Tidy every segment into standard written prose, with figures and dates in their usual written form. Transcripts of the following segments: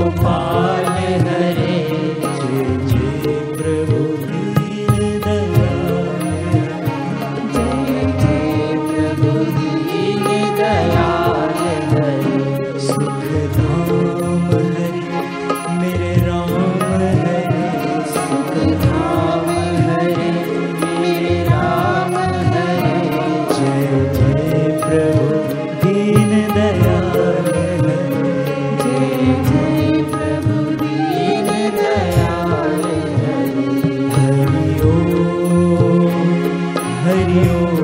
गोपाल हरे, जय जय प्रभु दीन दयाल, जय जय प्रभु दीन दयाल हरे। सुख धाम हरे मेरे राम हरे, सुख धाम हरे मेरे राम हरे, जय जय प्रभु दीन दयाल हरे, जय जय प्रभु दीन दयाल हरे। हरि ओम हरि ओम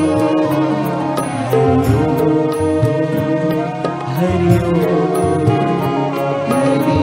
हरि ओम हरि ओम। हरि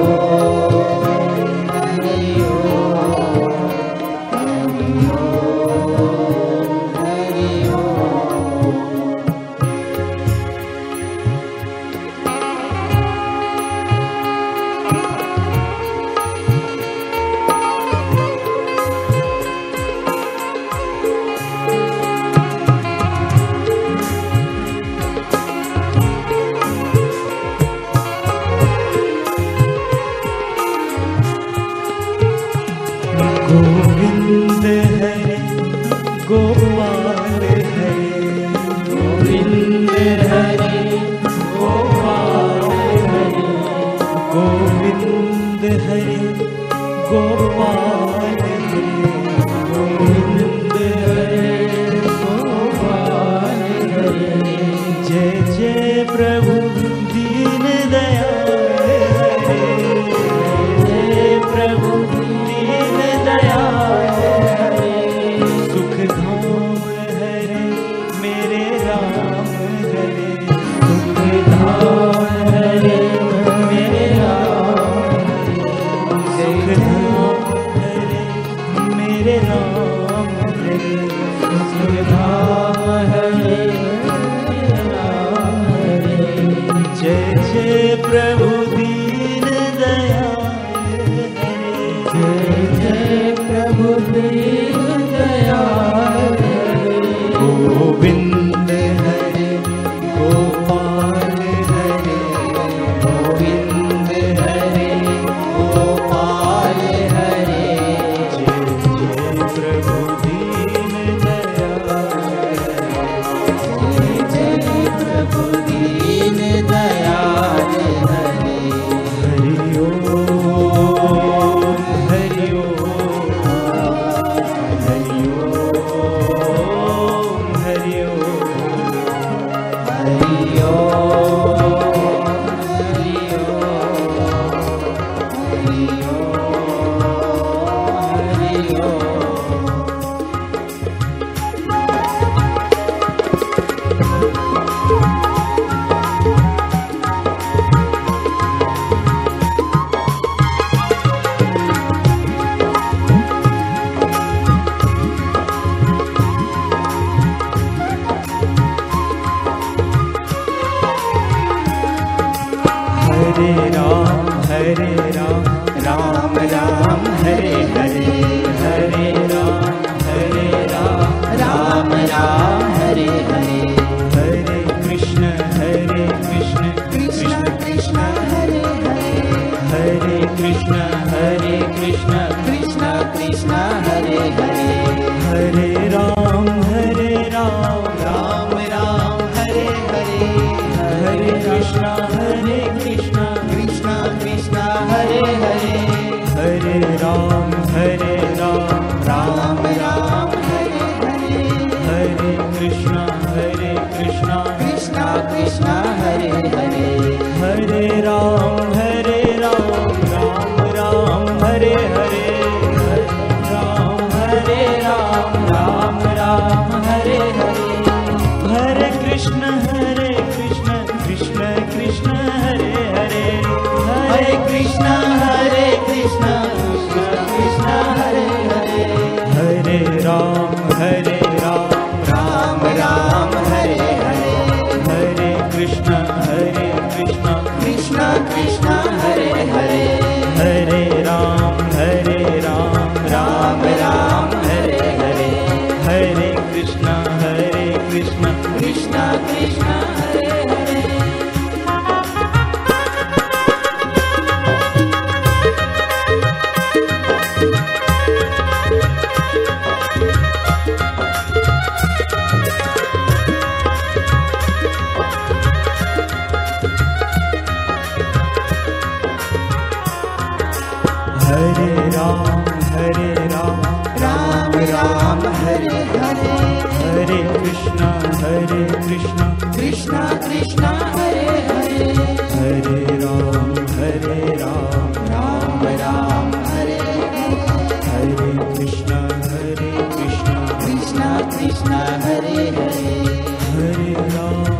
गोविंद हरे गोपाल हरे, गोविंद हरे गोपाल हरे, गोविंद हरे गोपाल हरे, गोविंद हरे गोपाल हरे, जय जय प्रभु दीन दयाल हरे, जय प्रभु दीन दयाल हरे। सुख धाम हरे मेरे राम हरे, सुख धाम हरे मेरे राम हरे, सुख धाम हरे मेरे राम हरे, सुख धाम हरे मेरे राम हरे, जय जय प्रभु दीन दयाल हरे, जय जय प्रभु दीन दयाल हरे। गोविंद हरे गोपाल हरे, गोविंद हरे गोपाल हरे, जय जय प्रभु दीन दयाल जय जय प्रभु दीन दयाल हरे। हरि ओम हरि ओम हरि ओम हरि ओम। हरि ओम हरि ओम हरि ओम। हरे राम राम राम हरे हरे, हरे राम राम राम हरे हरे, हरे कृष्ण कृष्ण कृष्ण हरे हरे, हरे कृष्ण कृष्ण कृष्ण हरे हरे, हरे राम राम राम हरे हरे, हरे कृष्ण कृष्ण कृष्ण हरे हरे। हरे राम राम राम हरे हरे हरे कृष्णा कृष्णा कृष्णा हरे हरे हरे राम राम राम हरे हरे कृष्णा कृष्णा कृष्णा हरे हरे हरे राम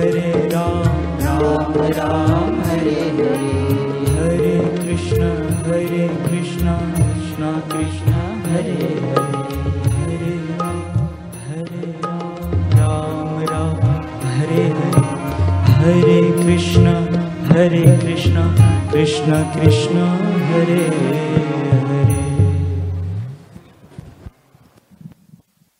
राम राम हरे हरे हरे कृष्णा कृष्णा कृष्णा हरे हरे हरे राम हरे हरे हरे कृष्णा कृष्णा कृष्णा हरे